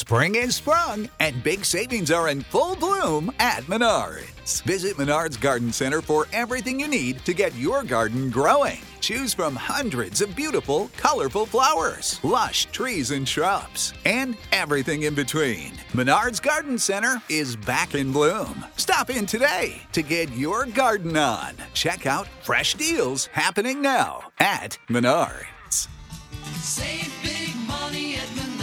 Spring is sprung, and big savings are in full bloom at Menards. Visit Menards Garden Center for everything you need to get your garden growing. Choose from hundreds of beautiful, colorful flowers, lush trees and shrubs, and everything in between. Menards Garden Center is back in bloom. Stop in today to get your garden on. Check out fresh deals happening now at Menards. Save big money at Menards.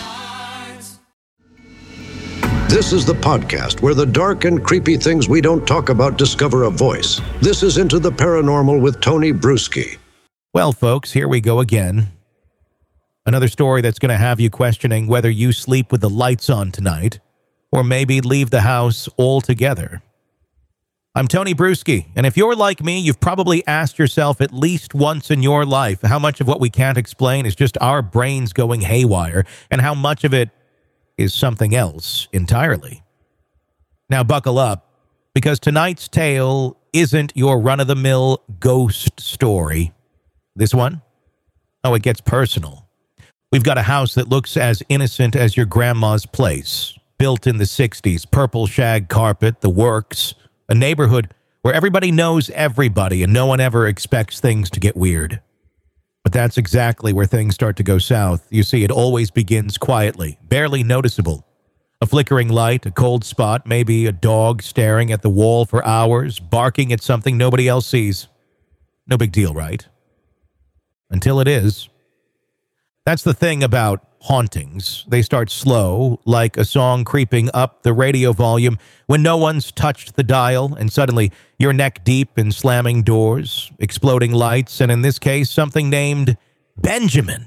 This is the podcast where the dark and creepy things we don't talk about discover a voice. This is Into the Paranormal with Tony Bruschi. Well, folks, here we go again. Another story that's going to have you questioning whether you sleep with the lights on tonight, or maybe leave the house altogether. I'm Tony Bruschi, and if you're like me, you've probably asked yourself at least once in your life how much of what we can't explain is just our brains going haywire, and how much of it is something else entirely. Now buckle up, because tonight's tale isn't your run-of-the-mill ghost story. This one? Oh, it gets personal. We've got a house that looks as innocent as your grandma's place, built in the 60s, purple shag carpet, the works, a neighborhood where everybody knows everybody and no one ever expects things to get weird. But that's exactly where things start to go south. You see, it always begins quietly, barely noticeable. A flickering light, a cold spot, maybe a dog staring at the wall for hours, barking at something nobody else sees. No big deal, right? Until it is. That's the thing about hauntings. They start slow, like a song creeping up the radio volume when no one's touched the dial, and suddenly you're neck deep in slamming doors, exploding lights, and in this case, something named Benjamin.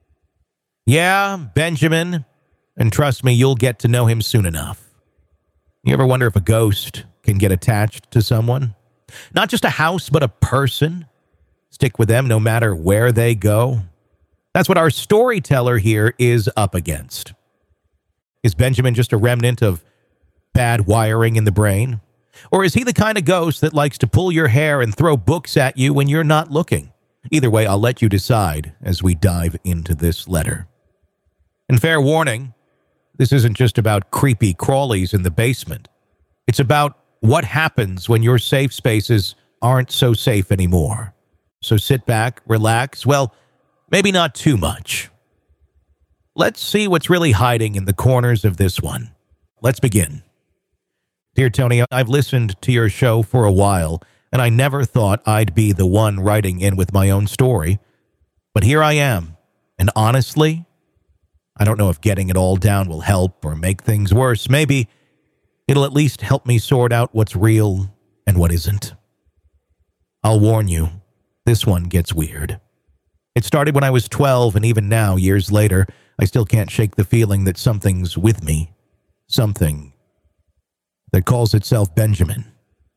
Yeah, Benjamin. And trust me, you'll get to know him soon enough. You ever wonder if a ghost can get attached to someone? Not just a house, but a person? Stick with them no matter where they go? That's what our storyteller here is up against. Is Benjamin just a remnant of bad wiring in the brain? Or is he the kind of ghost that likes to pull your hair and throw books at you when you're not looking? Either way, I'll let you decide as we dive into this letter. And fair warning, this isn't just about creepy crawlies in the basement. It's about what happens when your safe spaces aren't so safe anymore. So sit back, relax, well, maybe not too much. Let's see what's really hiding in the corners of this one. Let's begin. Dear Tony, I've listened to your show for a while, and I never thought I'd be the one writing in with my own story. But here I am, and honestly, I don't know if getting it all down will help or make things worse. Maybe it'll at least help me sort out what's real and what isn't. I'll warn you, this one gets weird. It started when I was 12, and even now, years later, I still can't shake the feeling that something's with me. Something that calls itself Benjamin.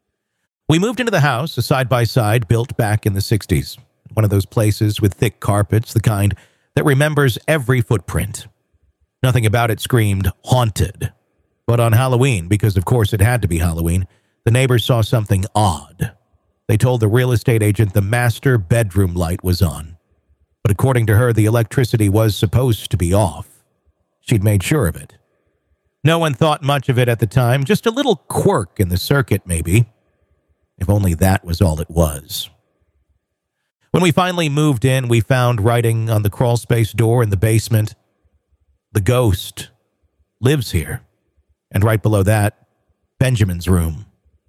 We moved into the house, a side-by-side built back in the 60s. One of those places with thick carpets, the kind that remembers every footprint. Nothing about it screamed haunted. But on Halloween, because of course it had to be Halloween, the neighbors saw something odd. They told the real estate agent the master bedroom light was on. But according to her, the electricity was supposed to be off. She'd made sure of it. No one thought much of it at the time, just a little quirk in the circuit, maybe. If only that was all it was. When we finally moved in, we found writing on the crawlspace door in the basement, "The ghost lives here." And right below that, Benjamin's room.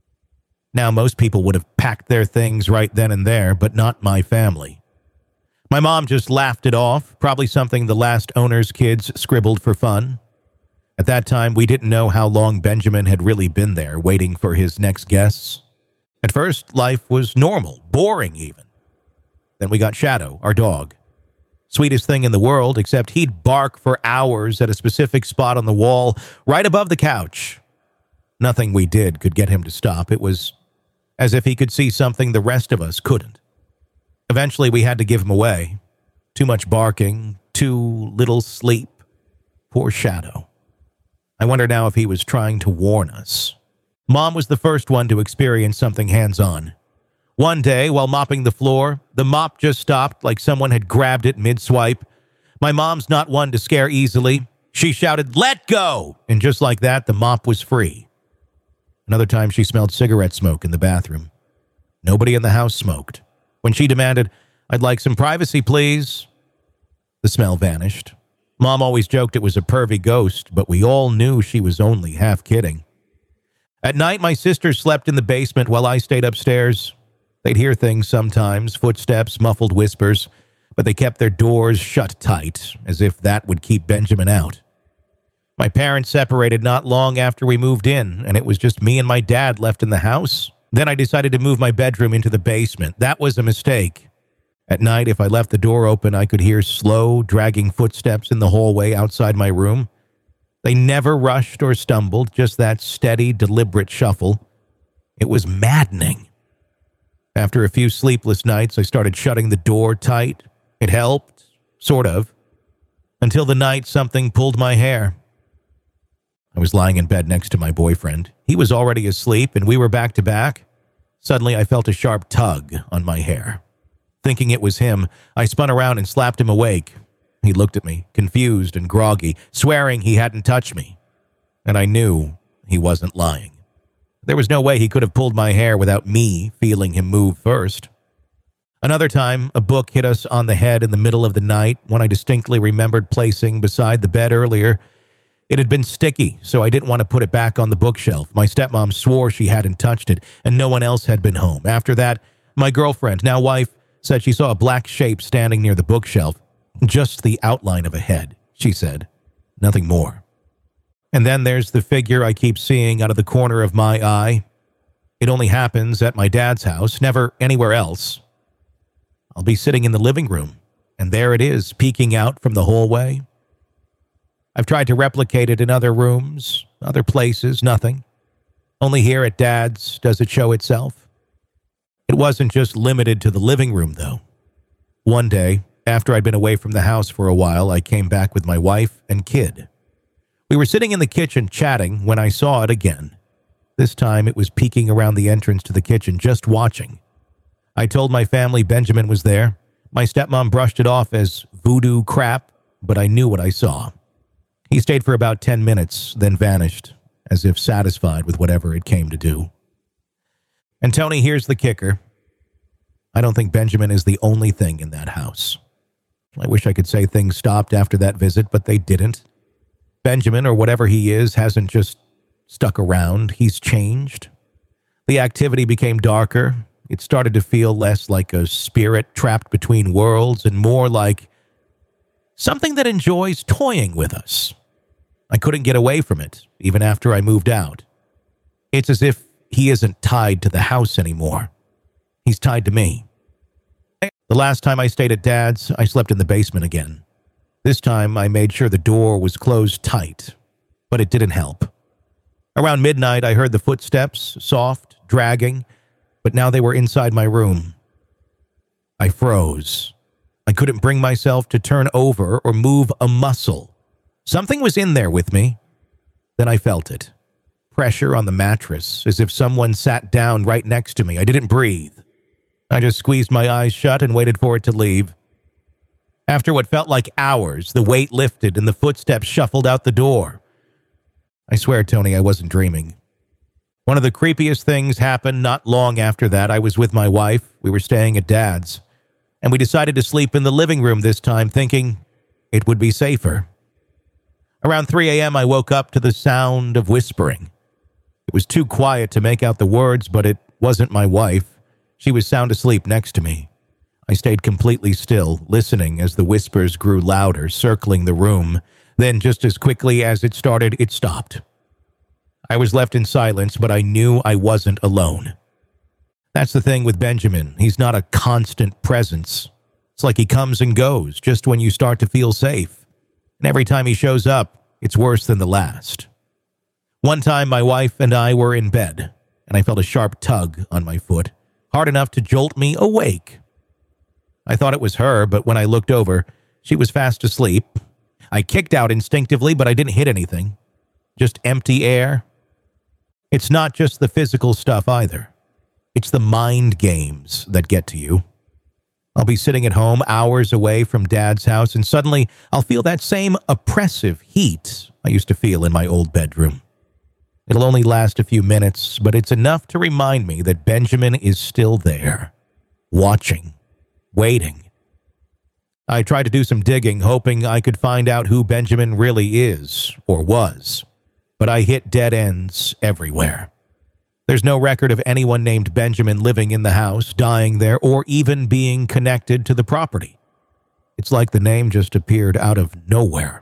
Now, most people would have packed their things right then and there, but not my family. My mom just laughed it off, probably something the last owner's kids scribbled for fun. At that time, we didn't know how long Benjamin had really been there, waiting for his next guests. At first, life was normal, boring even. Then we got Shadow, our dog. Sweetest thing in the world, except he'd bark for hours at a specific spot on the wall, right above the couch. Nothing we did could get him to stop. It was as if he could see something the rest of us couldn't. Eventually, we had to give him away. Too much barking, too little sleep. Poor Shadow. I wonder now if he was trying to warn us. Mom was the first one to experience something hands-on. One day, while mopping the floor, the mop just stopped like someone had grabbed it mid-swipe. My mom's not one to scare easily. She shouted, "Let go!" And just like that, the mop was free. Another time, she smelled cigarette smoke in the bathroom. Nobody in the house smoked. When she demanded, "I'd like some privacy, please," the smell vanished. Mom always joked it was a pervy ghost, but we all knew she was only half kidding. At night, my sisters slept in the basement while I stayed upstairs. They'd hear things sometimes, footsteps, muffled whispers, but they kept their doors shut tight, as if that would keep Benjamin out. My parents separated not long after we moved in, and it was just me and my dad left in the house. Then I decided to move my bedroom into the basement. That was a mistake. At night, if I left the door open, I could hear slow, dragging footsteps in the hallway outside my room. They never rushed or stumbled, just that steady, deliberate shuffle. It was maddening. After a few sleepless nights, I started shutting the door tight. It helped, sort of, until the night something pulled my hair. I was lying in bed next to my boyfriend. He was already asleep, and we were back to back. Suddenly, I felt a sharp tug on my hair. Thinking it was him, I spun around and slapped him awake. He looked at me, confused and groggy, swearing he hadn't touched me. And I knew he wasn't lying. There was no way he could have pulled my hair without me feeling him move first. Another time, a book hit us on the head in the middle of the night, one I distinctly remembered placing beside the bed earlier. It had been sticky, so I didn't want to put it back on the bookshelf. My stepmom swore she hadn't touched it, and no one else had been home. After that, my girlfriend, now wife, said she saw a black shape standing near the bookshelf. Just the outline of a head, she said. Nothing more. And then there's the figure I keep seeing out of the corner of my eye. It only happens at my dad's house, never anywhere else. I'll be sitting in the living room, and there it is, peeking out from the hallway. I've tried to replicate it in other rooms, other places, nothing. Only here at Dad's does it show itself. It wasn't just limited to the living room, though. One day, after I'd been away from the house for a while, I came back with my wife and kid. We were sitting in the kitchen chatting when I saw it again. This time it was peeking around the entrance to the kitchen, just watching. I told my family Benjamin was there. My stepmom brushed it off as voodoo crap, but I knew what I saw. He stayed for about 10 minutes, then vanished, as if satisfied with whatever it came to do. And Tony, here's the kicker. I don't think Benjamin is the only thing in that house. I wish I could say things stopped after that visit, but they didn't. Benjamin, or whatever he is, hasn't just stuck around. He's changed. The activity became darker. It started to feel less like a spirit trapped between worlds and more like something that enjoys toying with us. I couldn't get away from it, even after I moved out. It's as if he isn't tied to the house anymore. He's tied to me. The last time I stayed at Dad's, I slept in the basement again. This time, I made sure the door was closed tight, but it didn't help. Around midnight, I heard the footsteps, soft, dragging, but now they were inside my room. I froze. I couldn't bring myself to turn over or move a muscle. Something was in there with me. Then I felt it. Pressure on the mattress, as if someone sat down right next to me. I didn't breathe. I just squeezed my eyes shut and waited for it to leave. After what felt like hours, the weight lifted and the footsteps shuffled out the door. I swear, Tony, I wasn't dreaming. One of the creepiest things happened not long after that. I was with my wife. We were staying at Dad's, and we decided to sleep in the living room this time, thinking it would be safer. Around 3 a.m., I woke up to the sound of whispering. It was too quiet to make out the words, but it wasn't my wife. She was sound asleep next to me. I stayed completely still, listening as the whispers grew louder, circling the room. Then, just as quickly as it started, it stopped. I was left in silence, but I knew I wasn't alone. That's the thing with Benjamin. He's not a constant presence. It's like he comes and goes just when you start to feel safe. And every time he shows up, it's worse than the last. One time, my wife and I were in bed, and I felt a sharp tug on my foot, hard enough to jolt me awake. I thought it was her, but when I looked over, she was fast asleep. I kicked out instinctively, but I didn't hit anything. Just empty air. It's not just the physical stuff either. It's the mind games that get to you. I'll be sitting at home hours away from Dad's house, and suddenly I'll feel that same oppressive heat I used to feel in my old bedroom. It'll only last a few minutes, but it's enough to remind me that Benjamin is still there, watching, waiting. I tried to do some digging, hoping I could find out who Benjamin really is, or was, but I hit dead ends everywhere. There's no record of anyone named Benjamin living in the house, dying there, or even being connected to the property. It's like the name just appeared out of nowhere.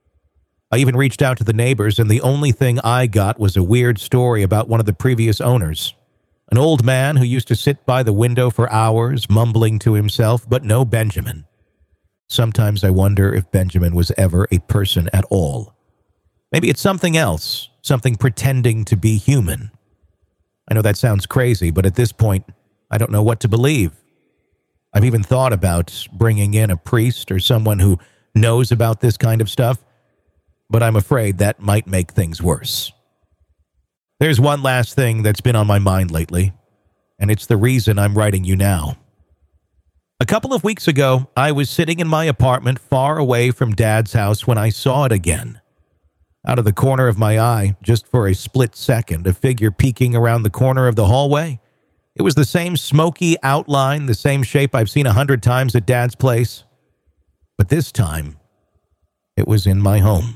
I even reached out to the neighbors, and the only thing I got was a weird story about one of the previous owners. An old man who used to sit by the window for hours, mumbling to himself, but no Benjamin. Sometimes I wonder if Benjamin was ever a person at all. Maybe it's something else, something pretending to be human. I know that sounds crazy, but at this point, I don't know what to believe. I've even thought about bringing in a priest or someone who knows about this kind of stuff, but I'm afraid that might make things worse. There's one last thing that's been on my mind lately, and it's the reason I'm writing you now. A couple of weeks ago, I was sitting in my apartment far away from Dad's house when I saw it again. Out of the corner of my eye, just for a split second, a figure peeking around the corner of the hallway. It was the same smoky outline, the same shape I've seen 100 times at Dad's place. But this time, it was in my home.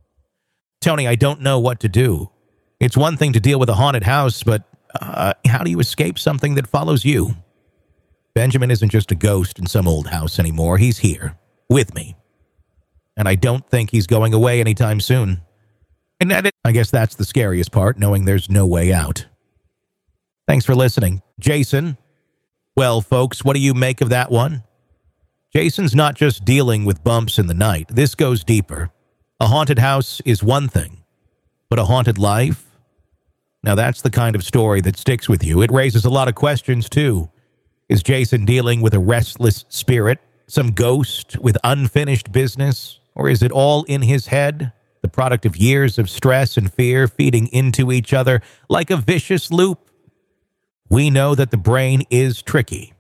Tony, I don't know what to do. It's one thing to deal with a haunted house, but how do you escape something that follows you? Benjamin isn't just a ghost in some old house anymore. He's here, with me. And I don't think he's going away anytime soon. And I guess that's the scariest part, knowing there's no way out. Thanks for listening. Jason. Well, folks, what do you make of that one? Jason's not just dealing with bumps in the night. This goes deeper. A haunted house is one thing, but a haunted life? Now that's the kind of story that sticks with you. It raises a lot of questions, too. Is Jason dealing with a restless spirit, some ghost with unfinished business? Or is it all in his head, the product of years of stress and fear feeding into each other like a vicious loop? We know that the brain is tricky.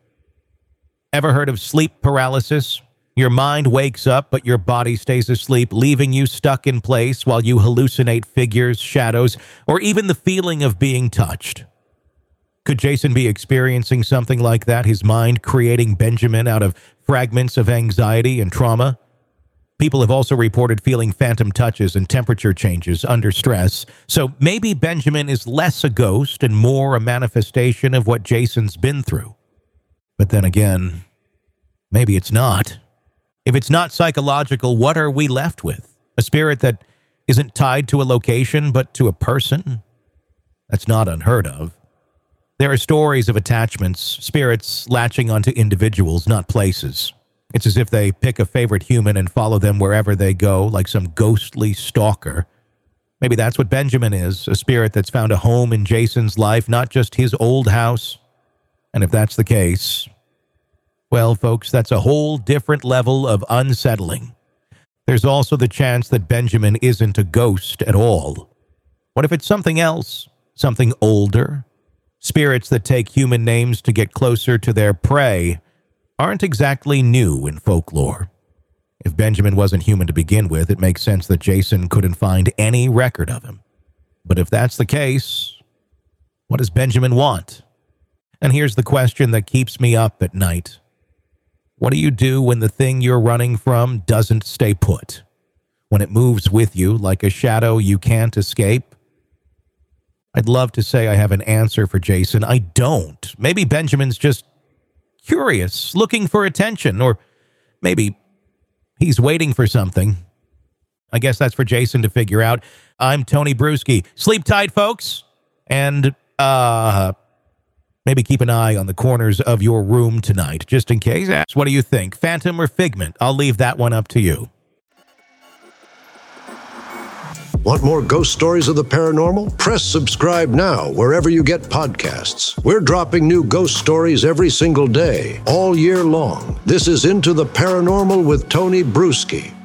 Ever heard of sleep paralysis? Your mind wakes up, but your body stays asleep, leaving you stuck in place while you hallucinate figures, shadows, or even the feeling of being touched. Could Jason be experiencing something like that, his mind creating Benjamin out of fragments of anxiety and trauma? People have also reported feeling phantom touches and temperature changes under stress, so maybe Benjamin is less a ghost and more a manifestation of what Jason's been through. But then again, maybe it's not. If it's not psychological, what are we left with? A spirit that isn't tied to a location but to a person? That's not unheard of. There are stories of attachments, spirits latching onto individuals, not places. It's as if they pick a favorite human and follow them wherever they go, like some ghostly stalker. Maybe that's what Benjamin is, a spirit that's found a home in Jason's life, not just his old house. And if that's the case, well, folks, that's a whole different level of unsettling. There's also the chance that Benjamin isn't a ghost at all. What if it's something else? Something older? Spirits that take human names to get closer to their prey aren't exactly new in folklore. If Benjamin wasn't human to begin with, it makes sense that Jason couldn't find any record of him. But if that's the case, what does Benjamin want? And here's the question that keeps me up at night. What do you do when the thing you're running from doesn't stay put? When it moves with you like a shadow you can't escape? I'd love to say I have an answer for Jason. I don't. Maybe Benjamin's just curious, looking for attention, or maybe he's waiting for something. I guess that's for Jason to figure out. I'm Tony Bruschi. Sleep tight, folks. And, maybe keep an eye on the corners of your room tonight, just in case. What do you think? Phantom or Figment? I'll leave that one up to you. Want more ghost stories of the paranormal? Press subscribe now wherever you get podcasts. We're dropping new ghost stories every single day, all year long. This is Into the Paranormal with Tony Bruschi.